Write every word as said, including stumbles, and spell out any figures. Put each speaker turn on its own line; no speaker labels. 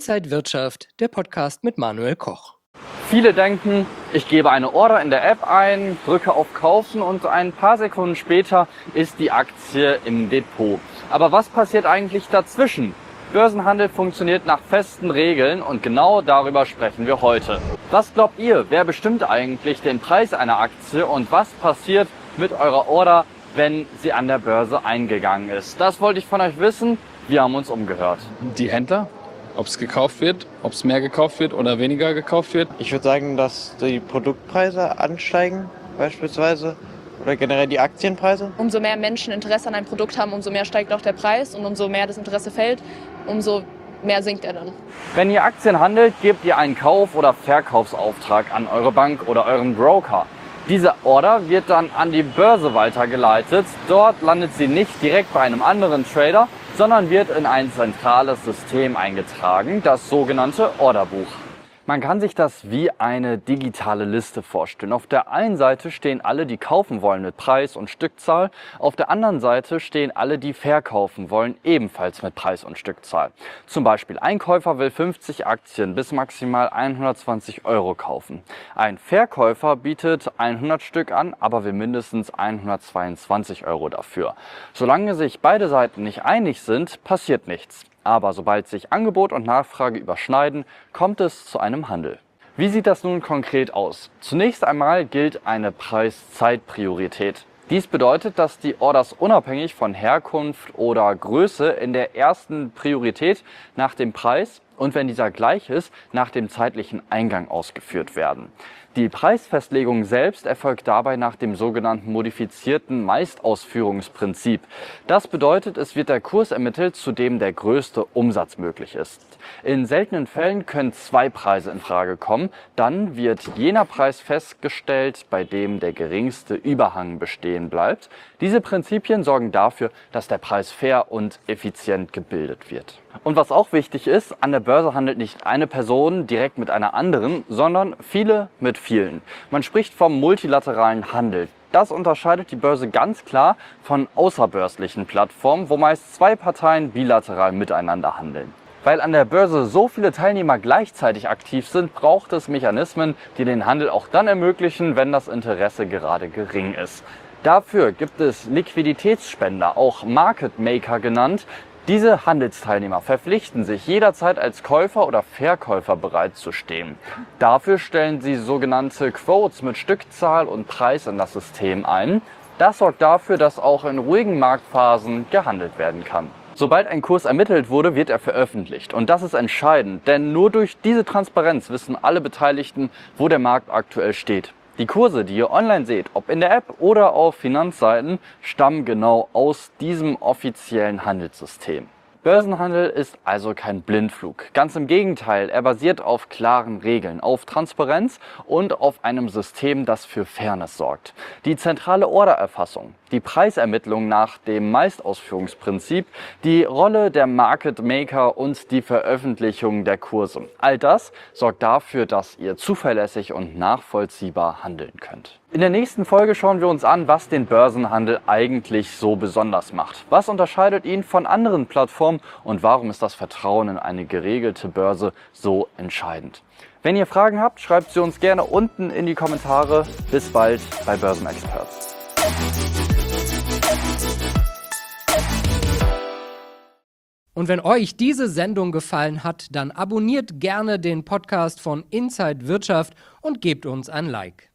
Inside Wirtschaft, der Podcast mit Manuel Koch.
Viele denken, ich gebe eine Order in der App ein, drücke auf Kaufen und ein paar Sekunden später ist die Aktie im Depot. Aber was passiert eigentlich dazwischen? Börsenhandel funktioniert nach festen Regeln und genau darüber sprechen wir heute. Was glaubt ihr, wer bestimmt eigentlich den Preis einer Aktie und was passiert mit eurer Order, wenn sie an der Börse eingegangen ist? Das wollte ich von euch wissen. Wir haben uns umgehört.
Die Händler, ob es gekauft wird, ob es mehr gekauft wird oder weniger gekauft wird.
Ich würde sagen, dass die Produktpreise ansteigen beispielsweise oder generell die Aktienpreise.
Umso mehr Menschen Interesse an einem Produkt haben, umso mehr steigt auch der Preis und umso mehr das Interesse fällt, umso mehr sinkt er dann.
Wenn ihr Aktien handelt, gebt ihr einen Kauf- oder Verkaufsauftrag an eure Bank oder euren Broker. Diese Order wird dann an die Börse weitergeleitet. Dort landet sie nicht direkt bei einem anderen Trader, sondern wird in ein zentrales System eingetragen, das sogenannte Orderbuch. Man kann sich das wie eine digitale Liste vorstellen. Auf der einen Seite stehen alle, die kaufen wollen, mit Preis und Stückzahl. Auf der anderen Seite stehen alle, die verkaufen wollen, ebenfalls mit Preis und Stückzahl. Zum Beispiel ein Käufer will fünfzig Aktien bis maximal hundertzwanzig Euro kaufen. Ein Verkäufer bietet hundert Stück an, aber will mindestens hundertzweiundzwanzig Euro dafür. Solange sich beide Seiten nicht einig sind, passiert nichts. Aber sobald sich Angebot und Nachfrage überschneiden, kommt es zu einem Handel. Wie sieht das nun konkret aus? Zunächst einmal gilt eine Preis-Zeit-Priorität. Dies bedeutet, dass die Orders unabhängig von Herkunft oder Größe in der ersten Priorität nach dem Preis und wenn dieser gleich ist, nach dem zeitlichen Eingang ausgeführt werden. Die Preisfestlegung selbst erfolgt dabei nach dem sogenannten modifizierten Meistausführungsprinzip. Das bedeutet, es wird der Kurs ermittelt, zu dem der größte Umsatz möglich ist. In seltenen Fällen können zwei Preise in Frage kommen. Dann wird jener Preis festgestellt, bei dem der geringste Überhang bestehen bleibt. Diese Prinzipien sorgen dafür, dass der Preis fair und effizient gebildet wird. Und was auch wichtig ist, an der Börse handelt nicht eine Person direkt mit einer anderen, sondern viele mit vielen. Man spricht vom multilateralen Handel. Das unterscheidet die Börse ganz klar von außerbörslichen Plattformen, wo meist zwei Parteien bilateral miteinander handeln. Weil an der Börse so viele Teilnehmer gleichzeitig aktiv sind, braucht es Mechanismen, die den Handel auch dann ermöglichen, wenn das Interesse gerade gering ist. Dafür gibt es Liquiditätsspender, auch Market Maker genannt. Diese Handelsteilnehmer verpflichten sich, jederzeit als Käufer oder Verkäufer bereitzustehen. Dafür stellen sie sogenannte Quotes mit Stückzahl und Preis in das System ein. Das sorgt dafür, dass auch in ruhigen Marktphasen gehandelt werden kann. Sobald ein Kurs ermittelt wurde, wird er veröffentlicht. Und das ist entscheidend, denn nur durch diese Transparenz wissen alle Beteiligten, wo der Markt aktuell steht. Die Kurse, die ihr online seht, ob in der App oder auf Finanzseiten, stammen genau aus diesem offiziellen Handelssystem. Börsenhandel ist also kein Blindflug. Ganz im Gegenteil, er basiert auf klaren Regeln, auf Transparenz und auf einem System, das für Fairness sorgt. Die zentrale Ordererfassung, die Preisermittlung nach dem Meistausführungsprinzip, die Rolle der Market Maker und die Veröffentlichung der Kurse. All das sorgt dafür, dass ihr zuverlässig und nachvollziehbar handeln könnt. In der nächsten Folge schauen wir uns an, was den Börsenhandel eigentlich so besonders macht. Was unterscheidet ihn von anderen Plattformen und warum ist das Vertrauen in eine geregelte Börse so entscheidend? Wenn ihr Fragen habt, schreibt sie uns gerne unten in die Kommentare. Bis bald bei Börsenexperts.
Und wenn euch diese Sendung gefallen hat, dann abonniert gerne den Podcast von Inside Wirtschaft und gebt uns ein Like.